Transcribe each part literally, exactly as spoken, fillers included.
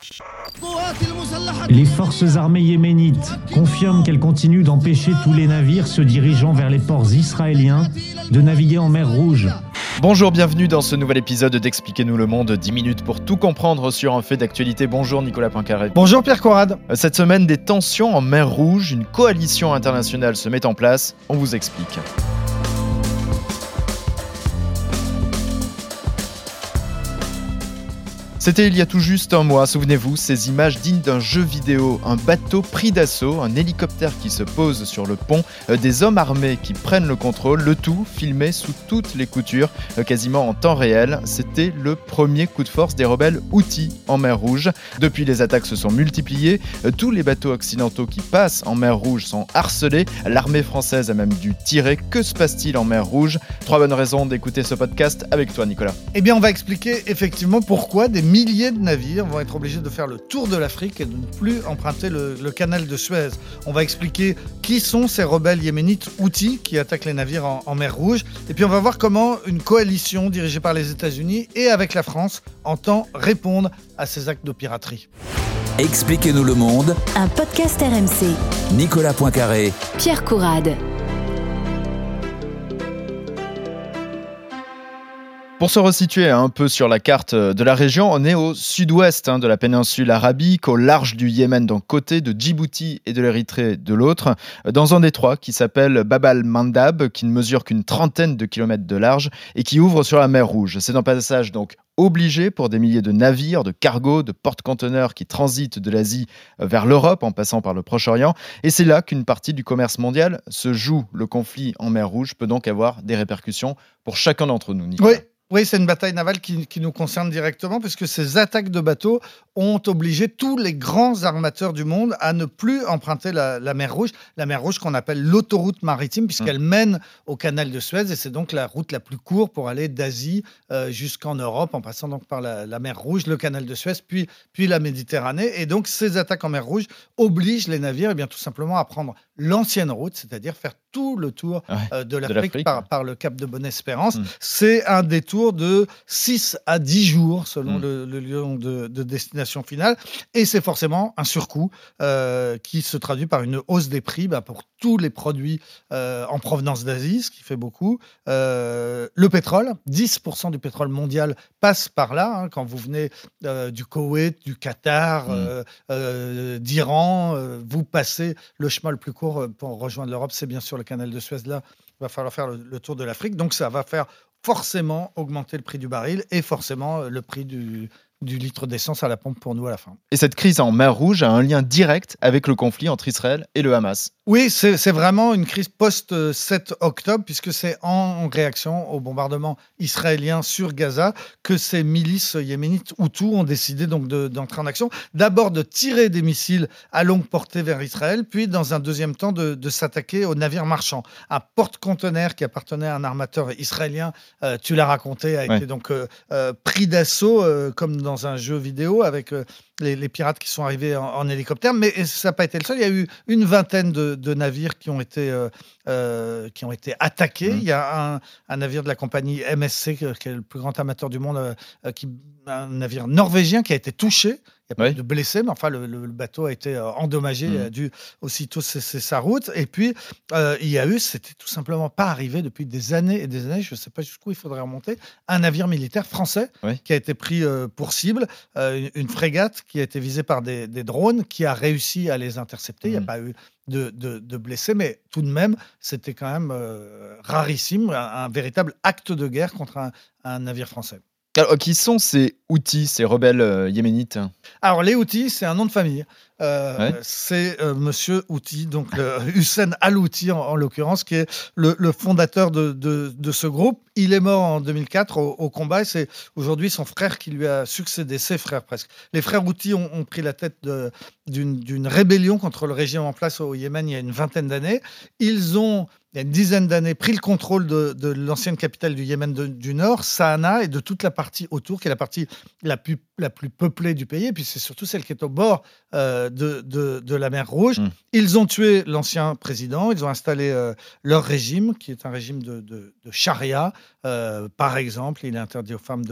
Les forces armées yéménites confirment qu'elles continuent d'empêcher tous les navires se dirigeant vers les ports israéliens de naviguer en mer Rouge. Bonjour, bienvenue dans ce nouvel épisode d'Expliquez-nous le monde, dix minutes pour tout comprendre sur un fait d'actualité. Bonjour Nicolas Poincaré. Bonjour Pierre Conrad. Cette semaine, des tensions en mer Rouge, une coalition internationale se met en place, on vous explique. C'était il y a tout juste un mois, souvenez-vous, ces images dignes d'un jeu vidéo, un bateau pris d'assaut, un hélicoptère qui se pose sur le pont, euh, des hommes armés qui prennent le contrôle, le tout filmé sous toutes les coutures, euh, quasiment en temps réel. C'était le premier coup de force des rebelles Houthis en mer Rouge. Depuis, les attaques se sont multipliées, euh, tous les bateaux occidentaux qui passent en mer Rouge sont harcelés, l'armée française a même dû tirer. Que se passe-t-il en mer Rouge ? Trois bonnes raisons d'écouter ce podcast avec toi Nicolas. Eh bien on va expliquer effectivement pourquoi des milliers de navires vont être obligés de faire le tour de l'Afrique et de ne plus emprunter le, le canal de Suez. On va expliquer qui sont ces rebelles yéménites Houthis qui attaquent les navires en, en mer Rouge. Et puis on va voir comment une coalition dirigée par les États-Unis et avec la France entend répondre à ces actes de piraterie. Expliquez-nous le monde. Un podcast R M C. Nicolas Poincaré. Pierre Conrad. Pour se resituer un peu sur la carte de la région, on est au sud-ouest hein, de la péninsule arabique, au large du Yémen d'un côté, de Djibouti et de l'Érythrée de l'autre, dans un détroit qui s'appelle Bab al-Mandab, qui ne mesure qu'une trentaine de kilomètres de large et qui ouvre sur la mer Rouge. C'est un passage donc obligé pour des milliers de navires, de cargos, de porte-conteneurs qui transitent de l'Asie vers l'Europe en passant par le Proche-Orient. Et c'est là qu'une partie du commerce mondial se joue. Le conflit en mer Rouge peut donc avoir des répercussions pour chacun d'entre nous, Nicolas. Oui. Oui, c'est une bataille navale qui, qui nous concerne directement puisque ces attaques de bateaux ont obligé tous les grands armateurs du monde à ne plus emprunter la, la mer Rouge, la mer Rouge qu'on appelle l'autoroute maritime puisqu'elle mmh. mène au canal de Suez et c'est donc la route la plus courte pour aller d'Asie euh, jusqu'en Europe en passant donc par la, la mer Rouge, le canal de Suez, puis, puis la Méditerranée. Et donc ces attaques en mer Rouge obligent les navires eh bien, tout simplement à prendre l'ancienne route, c'est-à-dire faire tout le tour ouais, euh, de l'Afrique, de l'Afrique par, par le cap de Bonne-Espérance. Mmh. C'est un détour de six à dix jours selon mmh. le, le lieu de, de destination finale et c'est forcément un surcoût euh, qui se traduit par une hausse des prix bah, pour tous les produits euh, en provenance d'Asie, ce qui fait beaucoup. Euh, le pétrole, dix pour cent du pétrole mondial passe par là. Hein, quand vous venez euh, du Koweït, du Qatar, mmh. euh, euh, d'Iran, euh, vous passez le chemin le plus court pour rejoindre l'Europe, c'est bien sûr le canal de Suez. Là, il va falloir faire le, le tour de l'Afrique. Donc ça va faire forcément augmenter le prix du baril et forcément le prix du, du litre d'essence à la pompe pour nous à la fin. Et cette crise en mer Rouge a un lien direct avec le conflit entre Israël et le Hamas. Oui, c'est, c'est vraiment une crise post-sept octobre, puisque c'est en réaction au bombardement israélien sur Gaza que ces milices yéménites Houthis ont décidé donc de, d'entrer en action. D'abord de tirer des missiles à longue portée vers Israël, puis dans un deuxième temps de, de s'attaquer aux navires marchands. Un porte-conteneur qui appartenait à un armateur israélien, euh, tu l'as raconté, a été ouais. donc euh, euh, pris d'assaut euh, comme dans un jeu vidéo avec euh, les, les pirates qui sont arrivés en, en hélicoptère. Mais ça n'a pas été le seul. Il y a eu une vingtaine de de navires qui ont été, euh, euh, qui ont été attaqués. Mmh. Il y a un, un navire de la compagnie M S C, qui est le plus grand amateur du monde, euh, qui, un navire norvégien qui a été touché. Il n'y a pas eu de blessés, mais enfin, le, le, le bateau a été euh, endommagé, mmh. il a dû aussitôt cesser sa route. Et puis, euh, il y a eu, c'était tout simplement pas arrivé depuis des années et des années, je ne sais pas jusqu'où il faudrait remonter, un navire militaire français oui. qui a été pris euh, pour cible, euh, une, une frégate qui a été visée par des, des drones, qui a réussi à les intercepter. Mmh. Il n'y a pas eu de, de, de blessés, mais tout de même, c'était quand même euh, rarissime, un, un véritable acte de guerre contre un, un navire français. Alors, qui sont ces Houthis, ces rebelles euh, yéménites ? Alors, les Houthis, c'est un nom de famille. Euh, ouais. C'est euh, Monsieur Houthi, donc le, Hussein al-Houthi en, en l'occurrence, qui est le, le fondateur de, de, de ce groupe. Il est mort en deux mille quatre au, au combat et c'est aujourd'hui son frère qui lui a succédé, ses frères presque. Les frères Houthi ont, ont pris la tête de, d'une, d'une rébellion contre le régime en place au Yémen il y a une vingtaine d'années. Ils ont, il y a une dizaine d'années, pris le contrôle de, de l'ancienne capitale du Yémen de, du Nord, Sanaa, et de toute la partie autour, qui est la partie la plus, la plus peuplée du pays. Et puis c'est surtout celle qui est au bord euh, de, de, de la mer Rouge. Mmh. Ils ont tué l'ancien président, ils ont installé euh, leur régime, qui est un régime de, de, de charia. Euh, par exemple, il est interdit aux femmes de,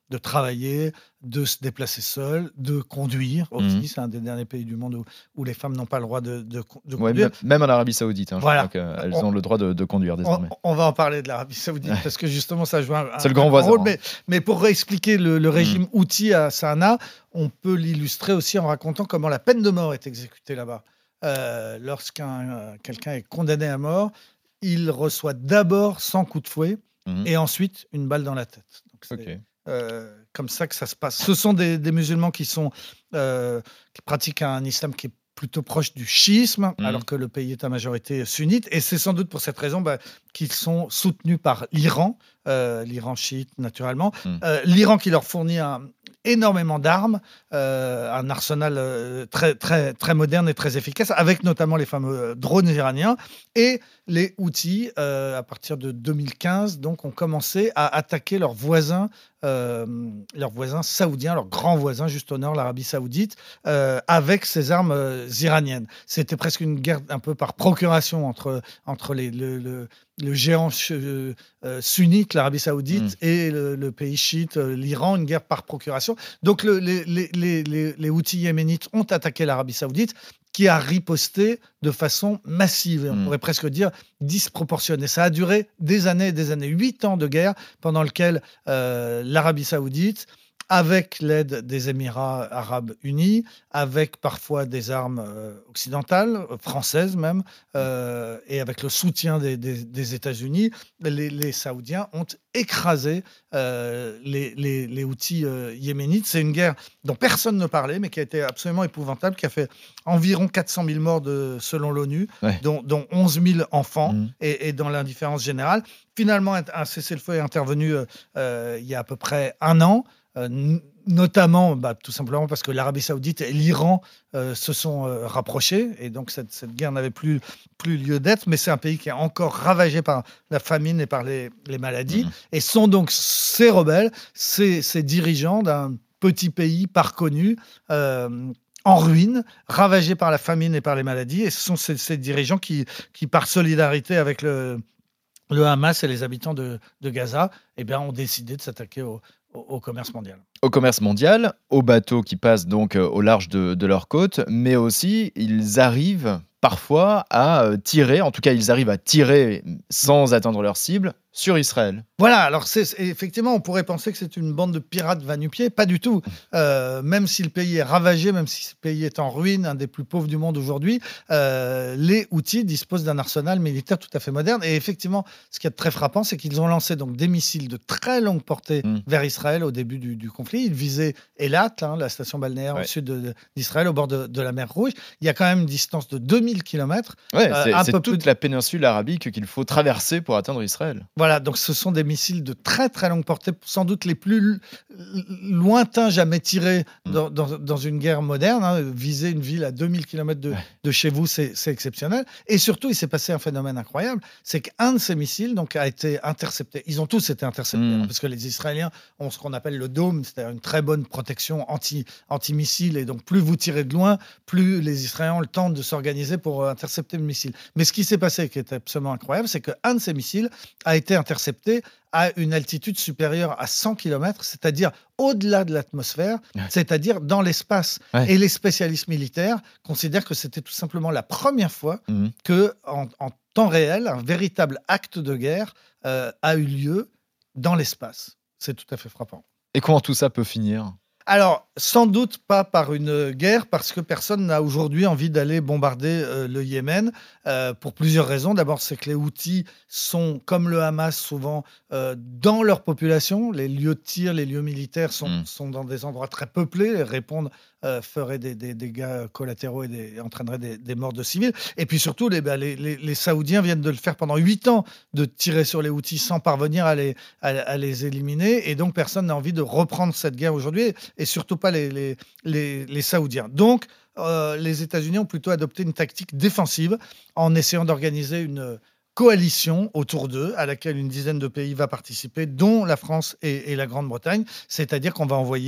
de travailler, de se déplacer seul, de conduire aussi. Mhm. C'est un des derniers pays du monde où, où les femmes n'ont pas le droit de, de, de Ouais, conduire. même, même en Arabie Saoudite, hein, je Voilà. crois qu'elles On- ont le droit de, de conduire désormais. On, on va en parler de l'Arabie Saoudite Ouais. parce que justement ça joue un, C'est le un- grand un voisin, rôle. hein. Mais, mais pour réexpliquer le, le régime Houthi à Sanaa, on peut l'illustrer aussi en racontant comment la peine de mort est exécutée là-bas. Euh, lorsqu'un euh, quelqu'un est condamné à mort, il reçoit d'abord cent coups de fouet Mhm. et ensuite une balle dans la tête. Donc, c'est, Ok. euh, comme ça que ça se passe. Ce sont des, des musulmans qui, sont, euh, qui pratiquent un islam qui est plutôt proche du chiisme, Mhm. alors que le pays est à majorité sunnite. Et c'est sans doute pour cette raison bah, qu'ils sont soutenus par l'Iran, euh, l'Iran chiite naturellement. Mhm. Euh, L'Iran qui leur fournit un- énormément d'armes, euh, un arsenal euh, très, très, très moderne et très efficace, avec notamment les fameux drones iraniens. Et les Houthis, euh, à partir de deux mille quinze, donc, ont commencé à attaquer leurs voisins, euh, leurs voisins saoudiens, leurs grands voisins juste au nord, l'Arabie saoudite, euh, avec ces armes euh, iraniennes. C'était presque une guerre un peu par procuration entre, entre les, le, le, le géant euh, euh, sunnite, l'Arabie saoudite, Mm. et le, le pays chiite, euh, l'Iran, une guerre par procuration. Donc le- les, les, les, les, les Houthis yéménites ont attaqué l'Arabie saoudite, qui a riposté de façon massive, et on Mm. pourrait presque dire disproportionnée. Ça a duré des années et des années, huit ans de guerre, pendant lequel euh, l'Arabie saoudite, avec l'aide des Émirats arabes unis, avec parfois des armes euh, occidentales, euh, françaises même, euh, et avec le soutien des, des- des États-Unis, les, les Saoudiens ont écrasé euh, les, les, les Houthis euh, yéménites. C'est une guerre dont personne ne parlait, mais qui a été absolument épouvantable, qui a fait environ quatre cent mille morts de, selon l'ONU, Ouais. dont, dont onze mille enfants, Mhm. et, et dans l'indifférence générale. Finalement, un un cessez-le-feu est intervenu euh, euh, il y a à peu près un an, euh, n- notamment bah, tout simplement parce que l'Arabie saoudite et l'Iran euh, se sont euh, rapprochés, et donc cette, cette guerre n'avait plus, plus lieu d'être, mais c'est un pays qui est encore ravagé par la famine et par les, les maladies, Mhm. et sont donc ces rebelles, ces, ces dirigeants d'un petit pays pas reconnu, euh, en ruine, ravagé par la famine et par les maladies, et ce sont ces, ces dirigeants qui, qui, par solidarité avec le, le Hamas et les habitants de, de Gaza, eh bien, ont décidé de s'attaquer au, au, au commerce mondial. Au commerce mondial, aux bateaux qui passent donc euh, au large de, de leur côte, mais aussi ils arrivent parfois à euh, tirer, en tout cas ils arrivent à tirer sans atteindre leur cible, sur Israël. Voilà, alors c'est, c'est- effectivement, on pourrait penser que c'est une bande de pirates va-nu-pieds, pas du tout. Euh, même si le pays est ravagé, même si ce pays est en ruine, un des plus pauvres du monde aujourd'hui, euh, les Houthis disposent d'un arsenal militaire tout à fait moderne. Et effectivement, ce qui est très frappant, c'est qu'ils ont lancé donc des missiles de très longue portée Mm. vers Israël au début du, du conflit. Ils visaient Eilat, hein, la station balnéaire Ouais. au sud de- de- d'Israël, au bord de, de la mer Rouge. Il y a quand même une distance de deux mille kilomètres. Ouais, Euh, c'est un c'est peu toute plus- la péninsule arabique qu'il faut traverser pour atteindre Israël. Voilà, donc ce sont des missiles de très très longue portée, sans doute les plus l- lointains jamais tirés dans, dans- dans une guerre moderne. hein. Viser une ville à deux mille kilomètres de, Ouais. de chez vous, c'est c'est exceptionnel. Et surtout, il s'est passé un phénomène incroyable, c'est qu'un de ces missiles donc, a été intercepté. Ils ont tous été interceptés, Mm. hein, parce que les Israéliens ont ce qu'on appelle le dôme, c'est-à-dire une très bonne protection anti, anti-missile. Et donc, plus vous tirez de loin, plus les Israéliens ont le temps de s'organiser pour euh, intercepter le missile. Mais ce qui s'est passé, qui est absolument incroyable, c'est qu'un de ces missiles a été intercepté à une altitude supérieure à cent kilomètres, c'est-à-dire au-delà de l'atmosphère, Ouais. c'est-à-dire dans l'espace. Ouais. Et les spécialistes militaires considèrent que c'était tout simplement la première fois Mhm. que, en, en temps réel, un véritable acte de guerre euh, a eu lieu dans l'espace. C'est tout à fait frappant. Et comment tout ça peut finir? Alors, sans doute pas par une guerre, parce que personne n'a aujourd'hui envie d'aller bombarder euh, le Yémen, euh, pour plusieurs raisons. D'abord, c'est que les Houthis sont, comme le Hamas, souvent euh, dans leur population. Les lieux de tir, les lieux militaires sont, Mm. sont dans des endroits très peuplés. Répondre euh, ferait des, des dégâts collatéraux et des, entraînerait des, des morts de civils. Et puis surtout, les, bah, les, les- les Saoudiens viennent de le faire pendant huit ans, de tirer sur les Houthis sans parvenir à les, à, à les éliminer. Et donc, personne n'a envie de reprendre cette guerre aujourd'hui, et surtout pas les, les, les, les Saoudiens. Donc, euh, les États-Unis ont plutôt adopté une tactique défensive en essayant d'organiser une coalition autour d'eux, à laquelle une dizaine de pays va participer, dont la France et, et la Grande-Bretagne. C'est-à-dire qu'on va envoyer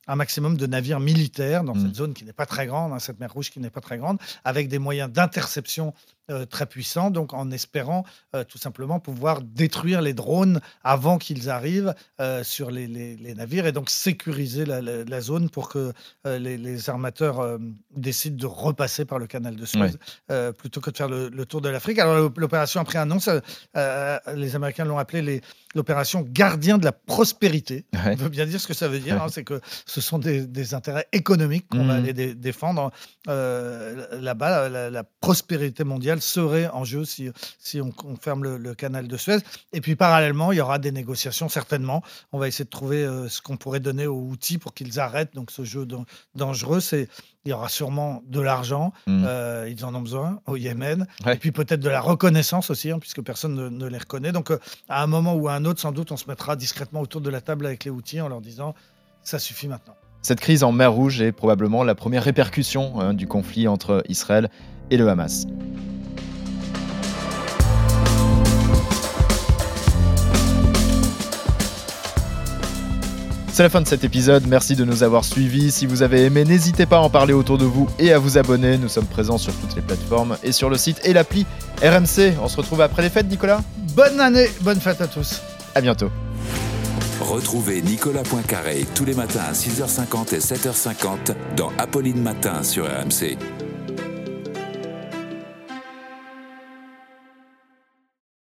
un maximum de navires militaires dans Mmh. cette zone qui n'est pas très grande, hein, cette mer Rouge qui n'est pas très grande, avec des moyens d'interception euh, très puissants, donc en espérant euh, tout simplement pouvoir détruire les drones avant qu'ils arrivent euh, sur les, les- les navires et donc sécuriser la, la- la zone pour que euh, les, les armateurs euh, décident de repasser par le canal de Suez Ouais. euh, plutôt que de faire le, le tour de l'Afrique. Alors l'opération a pris un nom, ça, euh, les Américains l'ont appelé les- l'opération Gardien de la prospérité. Ouais. Ça veut bien dire ce que ça veut dire, hein, c'est que ce sont des, des intérêts économiques qu'on va Mhm. aller dé- défendre. Euh, là-bas, la, la prospérité mondiale serait en jeu si, si on, on ferme le, le canal de Suez. Et puis parallèlement, il y aura des négociations certainement. On va essayer de trouver euh, ce qu'on pourrait donner aux outils pour qu'ils arrêtent donc ce jeu dan- dangereux. C'est, il y aura sûrement de l'argent, Mhm. euh, ils en ont besoin au Yémen. Ouais. Et puis peut-être de la reconnaissance aussi, hein, puisque personne ne, ne les reconnaît. Donc euh, à un moment ou à un autre, sans doute, on se mettra discrètement autour de la table avec les outils en leur disant ça suffit maintenant. Cette crise en mer Rouge est probablement la première répercussion hein, du conflit entre Israël et le Hamas. C'est la fin de cet épisode, merci de nous avoir suivis. Si vous avez aimé, n'hésitez pas à en parler autour de vous et à vous abonner. Nous sommes présents sur toutes les plateformes et sur le site et l'appli R M C. On se retrouve après les fêtes, Nicolas. Bonne année, bonne fête à tous. À bientôt. Retrouvez Nicolas Poincaré tous les matins à six heures cinquante et sept heures cinquante dans Apolline Matin sur R M C.